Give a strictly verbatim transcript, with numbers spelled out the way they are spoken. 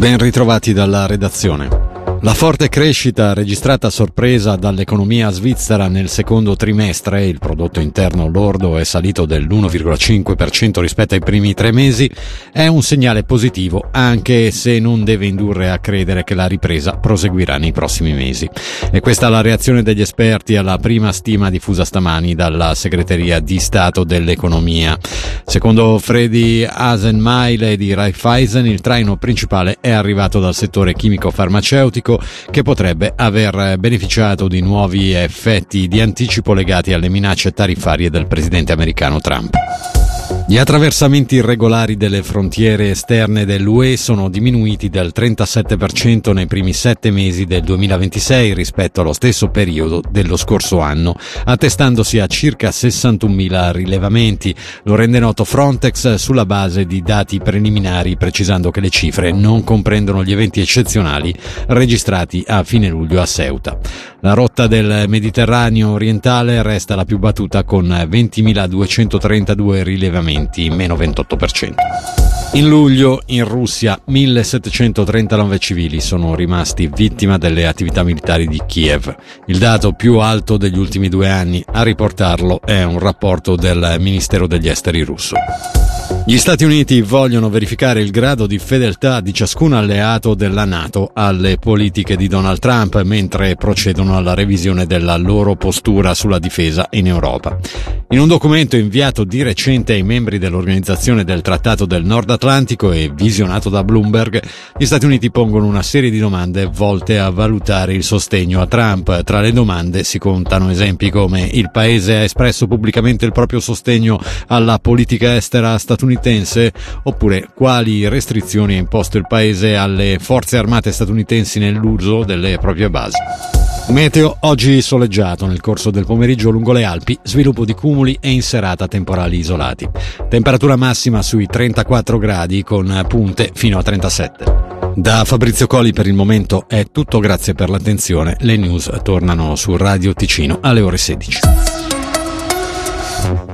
Ben ritrovati dalla redazione. La forte crescita registrata a sorpresa dall'economia svizzera nel secondo trimestre, il prodotto interno lordo è salito dell'uno virgola cinque per cento rispetto ai primi tre mesi, è un segnale positivo, anche se non deve indurre a credere che la ripresa proseguirà nei prossimi mesi. E questa è la reazione degli esperti alla prima stima diffusa stamani dalla Segreteria di Stato dell'Economia. Secondo Freddy Hasenmeile di Raiffeisen, il traino principale è arrivato dal settore chimico-farmaceutico, che potrebbe aver beneficiato di nuovi effetti di anticipo legati alle minacce tariffarie del presidente americano Trump. Gli attraversamenti irregolari delle frontiere esterne dell'U E sono diminuiti del trentasette per cento nei primi sette mesi del duemilaventisei rispetto allo stesso periodo dello scorso anno, attestandosi a circa sessantunomila rilevamenti. Lo rende noto Frontex sulla base di dati preliminari, precisando che le cifre non comprendono gli eventi eccezionali registrati a fine luglio a Ceuta. La rotta del Mediterraneo orientale resta la più battuta con ventimiladuecentotrentadue rilevamenti, meno ventotto per cento. In luglio in Russia millesettecentotrentanove civili sono rimasti vittima delle attività militari di Kiev, il dato più alto degli ultimi due anni. A riportarlo è un rapporto del Ministero degli Esteri russo. Gli Stati Uniti vogliono verificare il grado di fedeltà di ciascun alleato della NATO alle politiche di Donald Trump mentre procedono alla revisione della loro postura sulla difesa in Europa. In un documento inviato di recente ai membri dell'Organizzazione del Trattato del Nord Atlantico e visionato da Bloomberg, gli Stati Uniti pongono una serie di domande volte a valutare il sostegno a Trump. Tra le domande si contano esempi come: il paese ha espresso pubblicamente il proprio sostegno alla politica estera statunitense, oppure quali restrizioni ha imposto il paese alle forze armate statunitensi nell'uso delle proprie basi. Meteo: oggi soleggiato nel corso del pomeriggio lungo le Alpi, sviluppo di cumuli e in serata temporali isolati. Temperatura massima sui trentaquattro gradi con punte fino a trentasette. Da Fabrizio Colli per il momento è tutto, grazie per l'attenzione. Le news tornano su Radio Ticino alle ore sedici.